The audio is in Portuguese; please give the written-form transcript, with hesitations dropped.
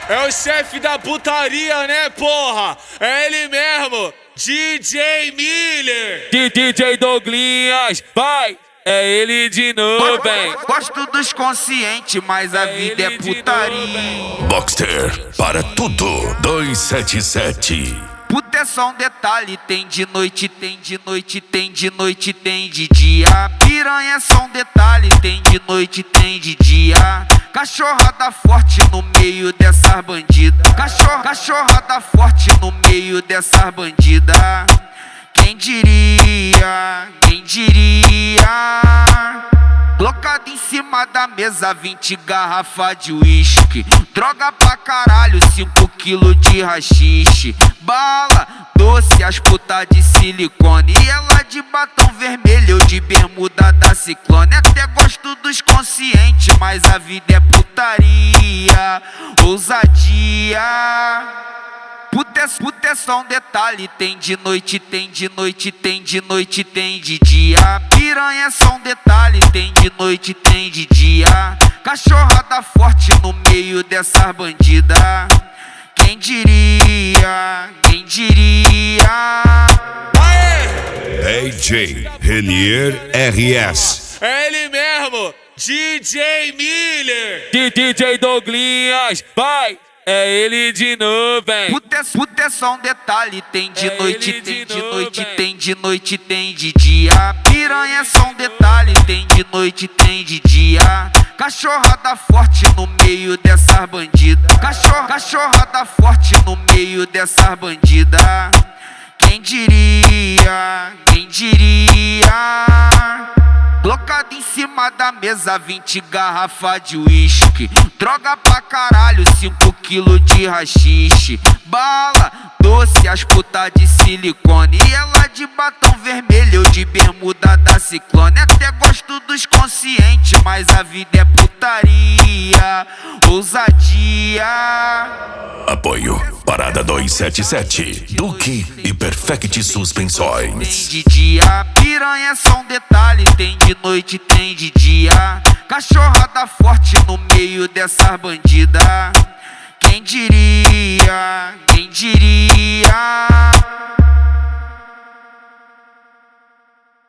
É o chefe da putaria, né, porra? É ele mesmo, DJ Miller. DJ Douglinhas, vai! É ele de novo, hein? Gosto dos conscientes, mas a vida é putaria. Boxster, para tudo, 277. Puta é só um detalhe, tem de noite, tem de noite, tem de noite, tem de dia. Piranha é só um detalhe, tem de noite, tem de dia. Cachorrada forte no meio dessas bandidas. Cachorrada forte no meio dessas bandidas. Quem diria, quem diria? Colocado em cima da mesa 20 garrafas de uísque. Droga pra caralho, 5 quilos de rachixe. Bala, doce, as putas de silicone. E ela de batom vermelho, eu de bermuda da Ciclone. Até gosto dos conscientes, mas a vida é putaria, ousadia. Puta é só um detalhe, tem de noite, tem de noite, tem de noite, tem de dia. Piranha é só um detalhe, tem de noite, tem de dia. Cachorrada forte no meio dessas bandidas. Quem diria, quem diria? Aê! DJ Renier RS. É ele mesmo, DJ Miller. DJ Douglinhas, vai! É ele de novo, hein? Puta é só um detalhe, tem de noite, ele tem de de novo, noite, hein? tem de noite, tem de dia. Piranha é só um detalhe, tem de noite, tem de dia. Cachorrada forte no meio dessas bandidas. Cachorrada forte no meio dessas bandidas. Quem diria, quem diria? Colocado em cima da mesa 20 garrafas de uísque. Droga pra caralho, 5 quilos de rachixe. Bala, doce, as putas de silicone. E ela de batom vermelho, eu de bermuda da Ciclone. Até gosto dos conscientes, mas a vida é putaria, ousadia. Apoio Parada 277. Duque e Perfect Suspensões. Tem de dia, piranha é só um detalhe, tem de noite, tem de dia. Cachorrada forte no meio dessas bandidas. Quem diria, quem diria?